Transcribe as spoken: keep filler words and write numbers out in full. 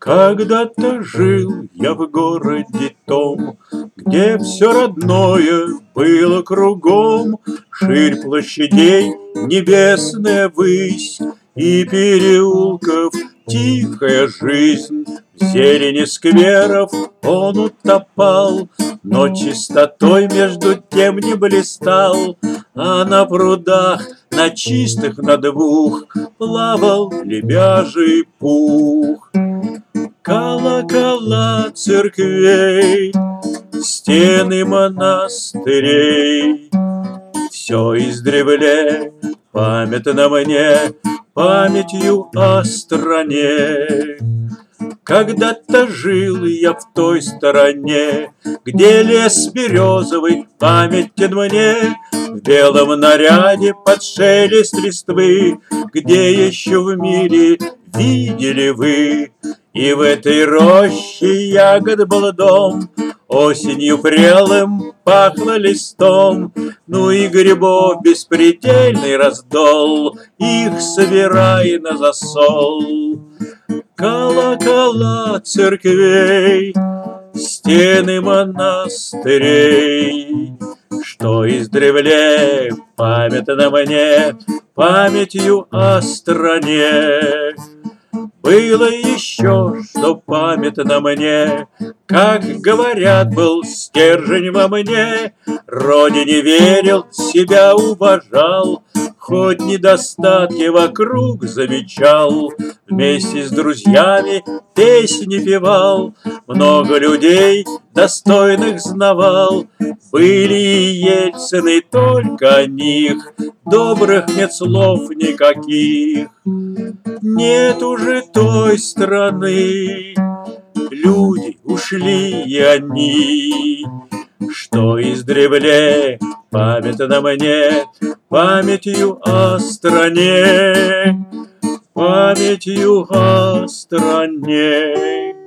Когда-то жил я в городе том, где все родное было кругом, ширь площадей, небесная высь и переулков тихая жизнь. В зелени скверов он утопал, но чистотой между тем не блистал, а на прудах, на чистых на двух, плавал лебяжий пух. Колокола церквей, стены монастырей, все издревле памятно мне памятью о стране. Когда-то жил я в той стороне, где лес березовый памятен мне, в белом наряде под шелест листвы, где еще в мире видели вы. И в этой роще ягод был дом, осенью прелым пахло листом, ну и грибов беспредельный раздол, их собирай на засол. Колокола церквей, стены монастырей, что издревле памятно мне памятью о стране. Было еще, что памятно мне, как, говорят, был стержень во мне, родине верил, себя уважал, хоть недостатки вокруг замечал, вместе с друзьями песни певал, много людей достойных знавал, были и Ельцины, только о них добрых нет слов никаких. Нет уже той страны, люди ушли и они, что издревле памятно мне памятью о стране, памятью о стране.